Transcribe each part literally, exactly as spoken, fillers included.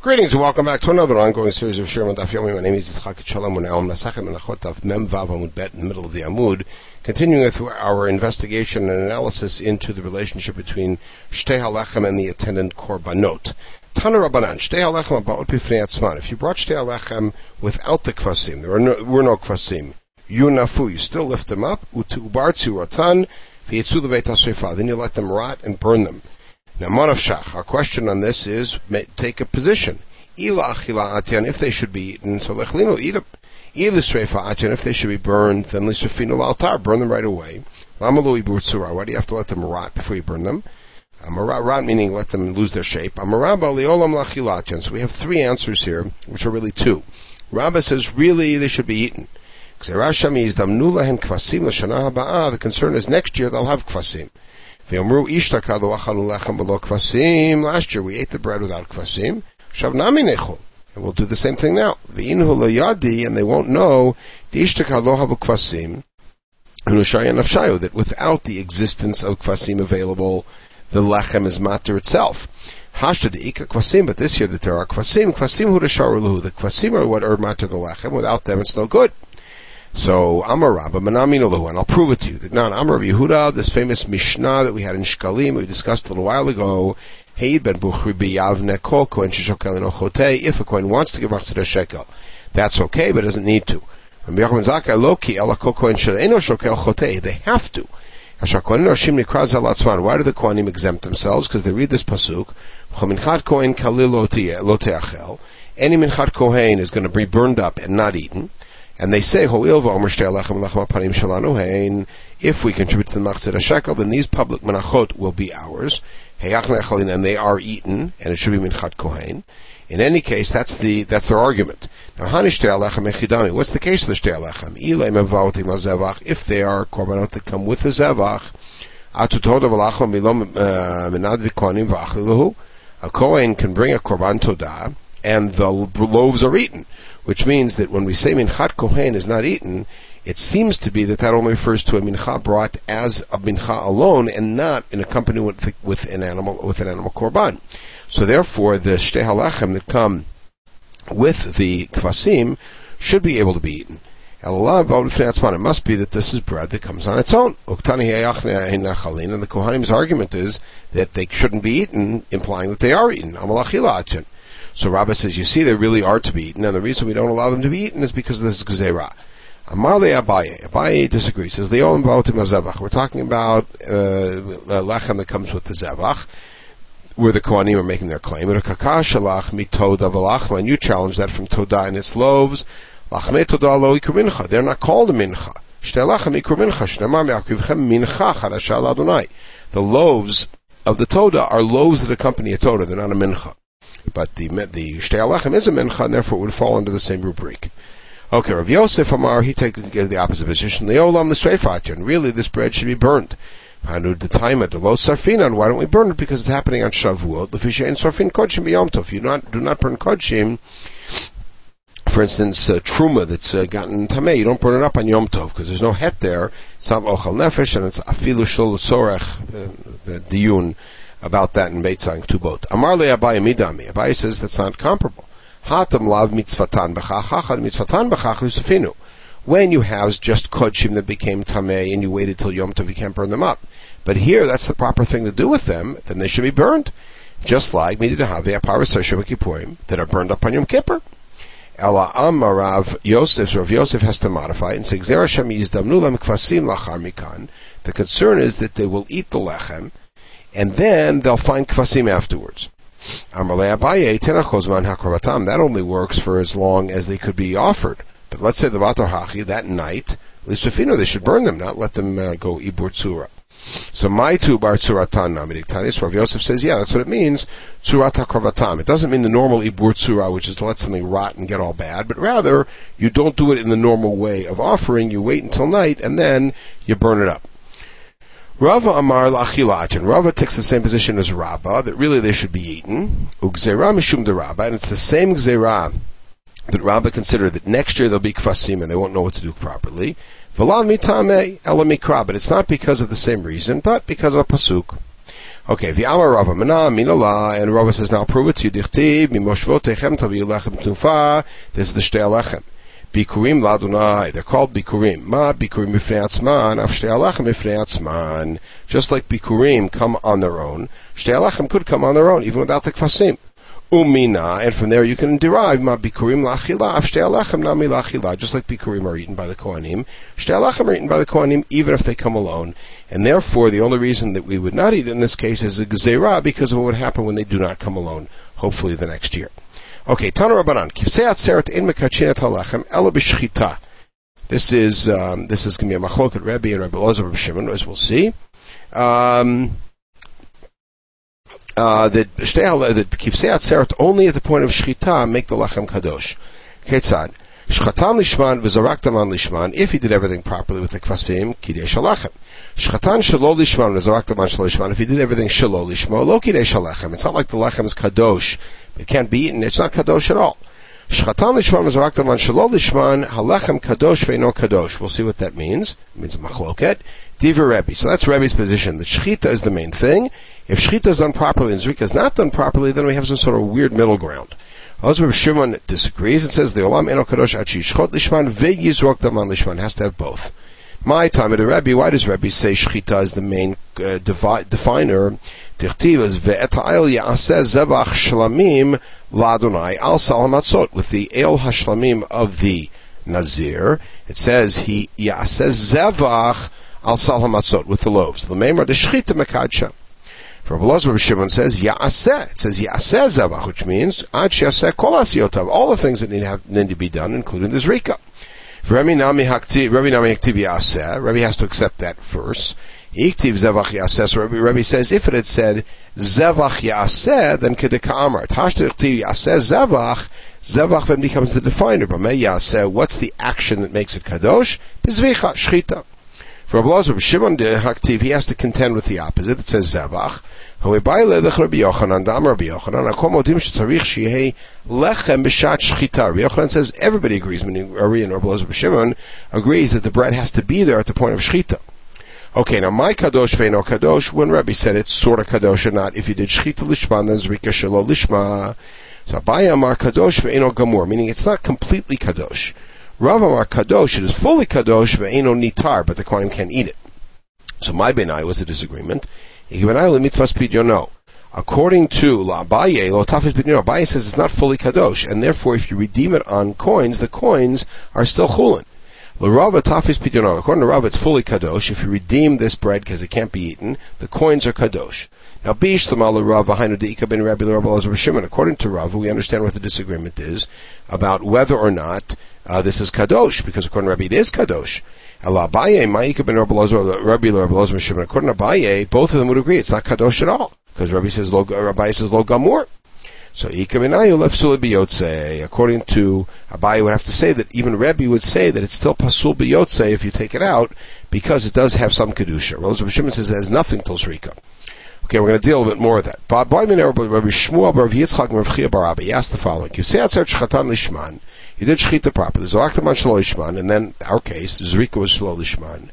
Greetings and welcome back to another ongoing series of Shir Daf Yomi. My name is Yitzchak Shalom. We're now on Masachet Menachot Daf Mem Vav Amud Bet in the middle of the Amud, continuing with our investigation and analysis into the relationship between Shtei HaLechem and the attendant Korbanot. Tana Rabbanan, Shtei HaLechem Abaot Bifnei Atzman. If you brought Shtei HaLechem without the Kvasim, there were no, were no Kvasim, Yunafu, you still lift them up, Utu Ubartzu Ratan, V'yitzu Leveit HaSrefa, then you let them rot and burn them. Now, Manavshach, our question on this is, take a position. Ila achila atyan, if they should be eaten, so lechlino, eat them. Ila sreifa atyan, if they should be burned, then lisufino altar, burn them right away. Lamalu iburtsura, why do you have to let them rot before you burn them? Amarat, rot meaning let them lose their shape. Amarabba liolam lachila atyan. So we have three answers here, which are really two. Rabba says, really, they should be eaten. The concern is next year they'll have kvasim. Last year we ate the bread without kvasim. And we'll do the same thing now. And they won't know that without the existence of kvasim available, the lechem is matter itself. But this year that there are kvasim, kvasim hu d'sharu. The kvasim are what are matter the lechem. Without them, it's no good. So, Amar Rabba, Manaminu, and I'll prove it to you. That now, Amar Yehuda, this famous Mishnah that we had in Shkalim, we discussed a little while ago, Heid ben Buchri b'yavne kol kohen sheshokel eno chotei. If a kohen wants to give machzir shekel, that's okay, but doesn't need to. They have to. Why do the kohanim exempt themselves? Because they read this pasuk, any minchat kohen is going to be burned up and not eaten. And they say, if we contribute to the Machzir HaShekel, then these public menachot will be ours. And they are eaten, and it should be Minchat Kohen. In any case, that's the that's their argument. Now, what's the case of the Shtei HaLechem? If they are korbanot that come with the Zevach, a Kohen can bring a korban todah, and the loaves are eaten. Which means that when we say Minchat Kohen is not eaten, it seems to be that that only refers to a mincha brought as a mincha alone, and not in a company with, with an animal with an animal korban. So therefore, the Shtei HaLechem that come with the kvasim should be able to be eaten. It must be that this is bread that comes on its own. And the Kohanim's argument is that they shouldn't be eaten, implying that they are eaten. So Rabbah says, you see, they really are to be eaten, and the reason we don't allow them to be eaten is because of this gzeirah. Amar le Abaye. Abaye disagrees. Says, we're talking about uh, lechem that comes with the zevach, where the Kohanim are making their claim. And you challenge that from Todah and its loaves. They're not called a mincha. The loaves of the Todah are loaves that accompany a Todah. They're not a mincha. But the the Shtei HaLechem is a mincha, and therefore it would fall under the same rubric. Okay, Rav Yosef Amar, he takes the opposite position. Leolam the Sreifat, really this bread should be burned. Hanud the Taima, the Lo Sarfinan, why don't we burn it? Because it's happening on Shavuot. Lefisha and Sarfin Kodshim b'Yom Tov. You not, do not burn Kodshim. For instance, uh, Truma that's uh, gotten Tameh, you don't burn it up on Yom Tov, because there's no het there. It's not Ochel Nefesh, and it's Afilu Shol Sorech, the Diyun, about that in Beit Zayin Ketubot. Amar le Abaye midami. Abaye says that's not comparable. Hatam lav mitzvatan b'chach, hachad mitzvatan b'chach lusafinu. When you have just kodshim that became tamei and you waited till Yom Tov, you can't burn them up. But here, that's the proper thing to do with them. Then they should be burned, just like mididahave aparas kippurim that are burned up on Yom Kippur. Ela Amar Rav Yosef, Rav Yosef has to modify and say gzera shem yizdamnu lam kvasim lachar mikan. The concern is that they will eat the lechem, and then they'll find kvasim afterwards. That only works for as long as they could be offered. But let's say the Vatar Hachi, that night, Lisufino, they should burn them, not let them uh, go Ibur Tzura. So, my tu bar Tzuratan Namidik Rav Yosef says, yeah, that's what it means, Tzurata Kravatam. It doesn't mean the normal Ibur Tzura, which is to let something rot and get all bad, but rather, you don't do it in the normal way of offering, you wait until night, and then you burn it up. Rava Amar Lachilat, and Rava takes the same position as Rabba, that really they should be eaten. Ugzera Mishum de Rabba, and it's the same Gzera that Rabba considered that next year there'll be Kvasim and they won't know what to do properly. V'lan mitame ela mikra, but it's not because of the same reason, but because of a pasuk. Okay, v'amar Rava, mana minala, and Rava says, now prove it to you, dichtiv, mimoshvot techem taviyu lechem tufa, this is the shtei alechem. Bikurim ladunai, they're called bikurim. Ma bikurim mifnei atzman, af shtei alechem mifnei atzman. Just like bikurim come on their own, shtei alechem could come on their own, even without the kvasim. Umina, and from there you can derive ma bikurim lachila, af shtei alechem nami lachila. Just like bikurim are eaten by the kohanim, shtei alechem are eaten by the kohanim, even if they come alone. And therefore, the only reason that we would not eat in this case is a gezerah, because of what would happen when they do not come alone, hopefully the next year. Okay, Tana Rabbanan, Kivsei Atzeret in mekachinet halechem ela b'shchita. This is um, this is going to be a machlok at Rebbe and Rebbe Elazar Rebbe Shimon, as we'll see. Um, uh, that that Kivsei Atzeret only at the point of shchita make the lechem kadosh. Ketzad shchatan lishman v'zaraktaman lishman. If he did everything properly with the kvasim, kidesh halechem. Shchatan shelo lishman v'zaraktaman shelo lishman. If he did everything shelo lishma, lo kidesh halechem. It's not like the lechem is kadosh. It can't be eaten. It's not kadosh at all. Shchatan lishman v'zaraktaman shelo lishman halechem kadosh ve'ino kadosh. We'll see what that means. It means a machloket. Diva Rebbe. So that's Rebbe's position. The shchita is the main thing. If shchita is done properly and zrika is not done properly, then we have some sort of weird middle ground. Elazar Shimon disagrees and says the olam eno kadosh achi shchot lishman ve'yizrok daman lishman. Has to have both. My time at the Rebbe, why does Rebbe say shchita is the main uh, devi- definer? Tichtiv is ve'eta'el ya'aseh zevach shlamim la'adonai al sal hamatzot. With the el hashlamim of the Nazir, it says he ya'aseh zevach al sal hamatzot, with the loaves. The memra de shchita mekadsha. For Elazar Shimon says ya'aseh. It says ya'aseh zevach, which means ad she'aseh kol asiyotav, all the things that need, have, need to be done, including the zrika. Rabbi Nami Haktiv, Rabbi Nami Haktiv Yaseh. Rabbi has to accept that verse. Iktiv Zevach Yaseh. So Rabbi, Rabbi says, if it had said Zevach Yaseh, then Kedeka Amar. Tashta Iktiv Yaseh Zevach. Zevach then becomes the definer. B'mei Yaseh. What's the action that makes it kadosh? Bizvicha Shchita. For Rabbi Elazar Shimon de Haktiv, he has to contend with the opposite. It says Zevach. Rabbi Yochanan, Dam Rabbi Yochanan, Akom Odim Shetzarich Shehei Lechem B'Shat Shchita. Rabbi Yochanan says everybody agrees, meaning Ari and Rabbi Elazar Shimon agrees that the bread has to be there at the point of Shchita. Okay, now my Kadosh Ve'eno Kadosh, when Rabbi said it's sort of Kadosh or not, if you did Shchita Lishma, then Zrika Shelo Lishma. So Abaye Amar Kadosh Ve'eno Gamur, meaning it's not completely Kadosh. Rav Amar Kadosh, it is fully Kadosh Ve'eno Nitar, but the Kohanim can't eat it. So my Benai was a disagreement. According to Abaye, Lo Tafis B'Dino, Abaye says it's not fully kadosh, and therefore, if you redeem it on coins, the coins are still chulin. L'Rava Tafis B'Dino, according to Rav, it's fully kadosh. If you redeem this bread because it can't be eaten, the coins are kadosh. Now, B'Ishlama L'Rav V'Hainu De'ika Ben Rabbi L'Rabbi Elazar Shimon. According to Rav, we understand what the disagreement is about whether or not uh, this is kadosh, because according to Rabbi, it is kadosh. Abaye, Ma'ika ben Rabbi Elazar Shimon. According to Abaye, both of them would agree it's not kadosh at all, because Rabbi says lo, Rabbi says lo gamur. So Ika benayu lefsul biyotze. According to Abaye, would have to say that even Rabbi would say that it's still pasul biyotze if you take it out, because it does have some kedusha. Rabbi Shimon says it has nothing till shrika. Okay, we're going to deal a little bit more of that. Rabbi Shmuel bar Yitzchak bar Chia bar Rabbi asked the following: Kivsei Atzeret Shchatan Lishman. You did shchita properly. Zoraktaman shelo lishman, and then our case, zrika was shelo lishman.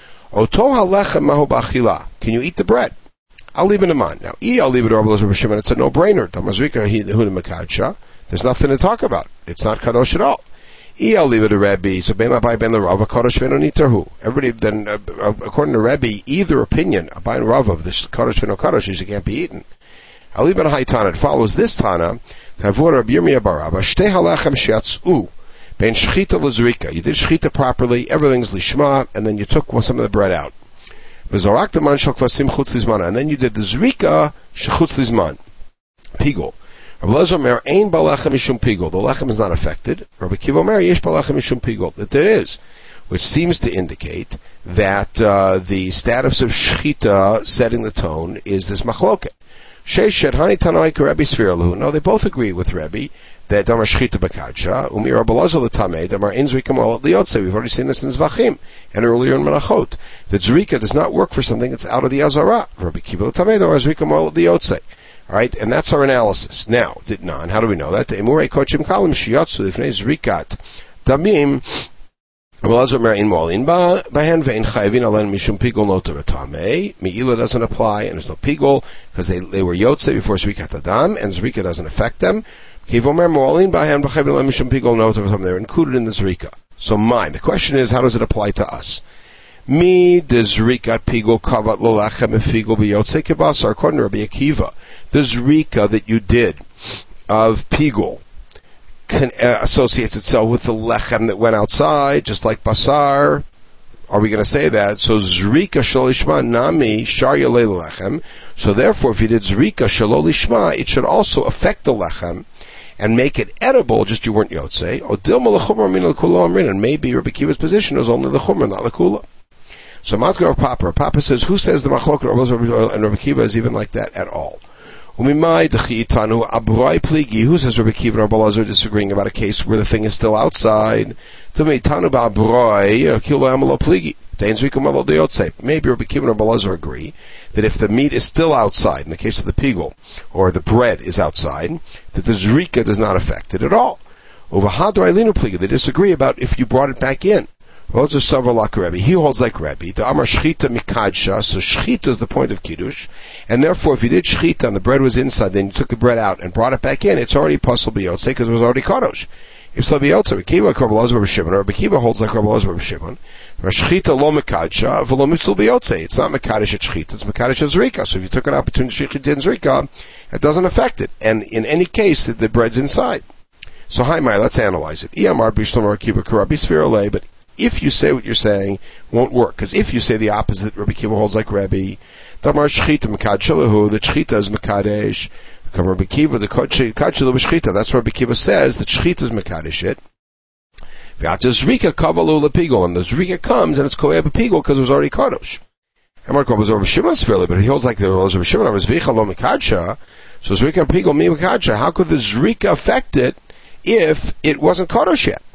Oto halechem mahu b'achila. Can you eat the bread? I'll leave it in mind. Now, I, I'll leave it to Rabbi Elazar Shimon. It's a no-brainer. Tamazrika huda mekadsha. There's nothing to talk about. It's not kadosh at all. I, I'll leave it to Rabbi. So ben Abai ben the Rava kadosh v'eno nitarhu. Everybody then, uh, according to Rabbi, either opinion, Abai and Rava, of this kadosh v'eno kadosh is it can't be eaten. I'll leave it in high Tana. It follows this Tana. Tavor Rabbi Yirmiyah bar Rabba, shtei halechem sheyatz'u ben shchita l'zrika. You did shchita properly, everything's lishma, and then you took some of the bread out. V'zoraktaman shel kvasim chutz lizman, and then you did the zrika shechutz lizman. Pigol. Rabbi Elazar Omer ein balechem mishum pigol. The lechem is not affected. Rabbi Kiva Omer yesh balechem mishum pigol. That there is, which seems to indicate that uh, the status of shchita setting the tone is this machloket. Sheishet Hani Tanai Rabbi Sfirlahu. No, they both agree with Rabbi that Damar Shchita Bakadsha, Umi Rabbi Elazar L'Tameh, Damar In Zrika Mo'al Liotze. We've already seen this in Zvachim and earlier in Menachot. That Zrika does not work for something that's out of the Azara. Rabbi Kiva L'Tameh, Damar Zrika Mo'al Liotze. Alright, and that's our analysis. Now, Ditnan, how do we know that? Emurei Kochim Kalim Shiatsu Lifnei Zrikat Damim Me'ila doesn't apply, and there's no pigul, because they, they were yotze before Zrikat Adam, and Zrika doesn't affect them. They're included in the Zrika. So mine. The question is, how does it apply to us? Mi de Zrikat pigul kavat l'lechem efigul b'yotze kibasar. According to Rabbi Akiva, the Zrika that you did of pigul Can, uh, associates itself with the lechem that went outside, just like basar. Are we going to say that? So zrika shalolishma nami shar yalei lechem. So therefore, if you did zrika shalolishma, it should also affect the lechem and make it edible. Just you weren't yotze. Odil malachumar min l'kula amrin. And maybe Rabbi Akiva's position is only the chumra, not the kula. So Matgar Papa, Papa says, who says the machlok and Rabbi Akiva is even like that at all? Who says Rabbi Akiva and Rabbi Elazar disagreeing about a case where the thing is still outside? Maybe Rabbi Akiva and Rabbi Elazar agree that if the meat is still outside, in the case of the pigul, or the bread is outside, that the zrika does not affect it at all. They disagree about if you brought it back in. He holds like Rebbe. The Amar Shchita Mikadsha, so Shchita is the point of Kiddush, and therefore if you did Shchita and the bread was inside, then you took the bread out and brought it back in, it's already possible B'yotze because it was already Kadosh. If so B'yotze, Rabbi Akiva like Rabbi Elazar Rabbi Shimon, or Rabbi Akiva holds like Rabbi Elazar Rabbi Shimon, Shchita lo Mikadsha, v'lo mitzvah B'yotze. It's not Mikadosh at Shchita, it's Mikadosh at Zrika. So if you took it out between Shchita and Zrika, it doesn't affect it. And in any case, the, the bread's inside. So hi, Mai, let's analyze it. Iyamar B'Shlomo Akiva Karabi Sfirole, but if you say what you're saying, won't work. Because if you say the opposite, Rabbi Akiva holds like Rebbe, Damar Shchita Mekadshalahu, the Shchita is Mekadesh. Come Rabbi Akiva, the Kadshalahu Shchita. That's what Rabbi Akiva says, that Shchita is Mekadesh it. V'ata Zrika Kavalu Lepigol, and the Zrika comes and it's Koeh B'Pigol because it was already Kadosh. Amar Kol was Rabbi Shimon's fairly, but he holds like the Rabbi Shimon. I was Vicha Lo Mekadsha, so Zrika Pigol Mi Mekadsha. How could the Zrika affect it if it wasn't Kadosh yet?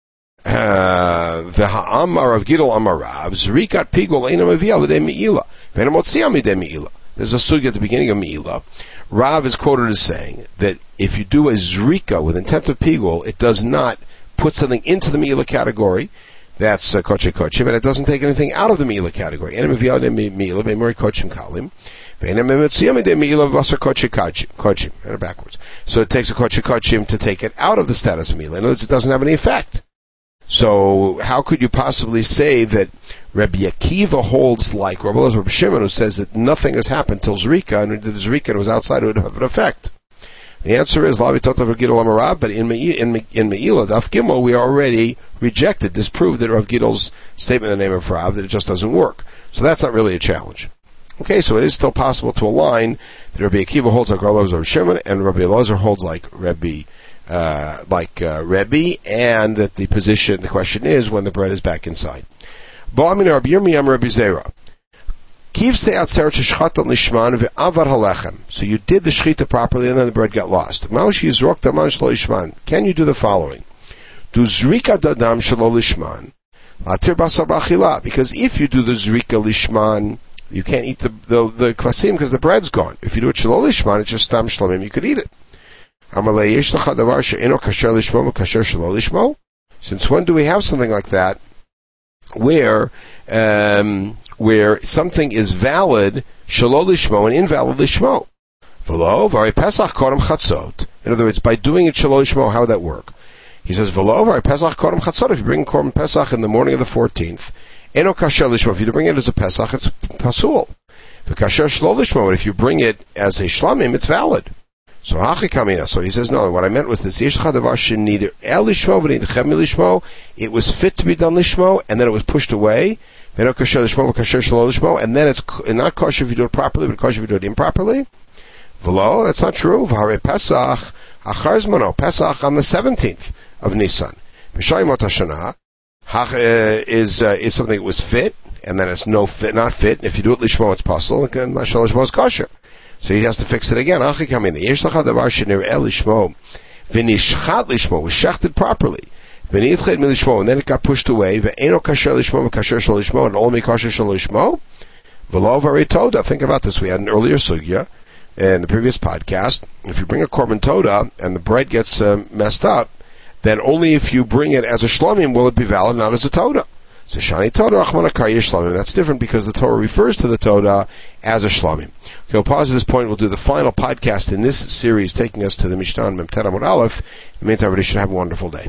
The Ha'amar of Gidol Amarav, Zrikat Pigol Eina Mevia L'dei Me'ila, Ve'ena Motzia Midei Me'ila. There's a sugi at the beginning of Me'ila. Rav is quoted as saying that if you do a Zrika with intent of Pigol, it does not put something into the Me'ila category. That's uh, Koche Koche, but it doesn't take anything out of the Me'ila category. Eina Mevia L'dei Me'ila, Ve'emori Kochim Kalim, Ve'ena Motzia Midei Me'ila V'asar Koche Kochim. And backwards. So it takes a Koche Kochim to take it out of the status of Me'ila. In other words, it doesn't have any effect. So how could you possibly say that Rabbi Akiva holds like Rabbi Elazar Rabbi Shimon, who says that nothing has happened till Zrika, and the Zrika was outside, it would have an effect? The answer is Lavi Totav Gidol Amarab, but in in in Me'ila Daf Gimel we already rejected, disproved that Rav Gidol's statement in the name of Rav that it just doesn't work. So that's not really a challenge. Okay, so it is still possible to align that Rabbi Akiva holds like Rabbi Elazar Rabbi Shimon, and Rabbi Elazar holds like Rabbi. Uh, like uh, Rebbe, and that the position, the question is when the bread is back inside. So you did the shchita properly and then the bread got lost. Can you do the following? Because if you do the zrika lishman, you can't eat the, the, the kvasim because the bread's gone. If you do it shelo lishman, it's just stam shlomim, you could eat it. Since when do we have something like that, where um, where something is valid shelo lishmo and invalid lishmo? In other words, by doing it shelo lishmo, how would that work? He says, if you bring korban pesach in the morning of the fourteenth, eno kasher lishmo. If you bring it as a pesach, it's pasul. But if you bring it as a shlamim, it's valid. So So he says, no, what I meant was this. It was fit to be done lishmo, and then it was pushed away. And then it's not kosher if you do it properly, but kosher if you do it improperly. V'lo, that's not true. Pesach, Pesach on the seventeenth of Nisan. Is, uh, is something that was fit, and then it's no fit, not fit. And if you do it lishmo, it's pasul, and lishmo is kosher. So he has to fix it again. Was shechted properly. And then it got pushed away. And only think about this. We had an earlier sugya in the previous podcast. If you bring a korban toda and the bread gets uh, messed up, then only if you bring it as a shlomim will it be valid, not as a toda. So shani toda achmana kaya shlomim. That's different because the Torah refers to the toda as a shlomim. Okay, we'll pause at this point. We'll do the final podcast in this series, taking us to the Mishnah Mem Tet Amud Aleph. In the meantime, everybody should have a wonderful day.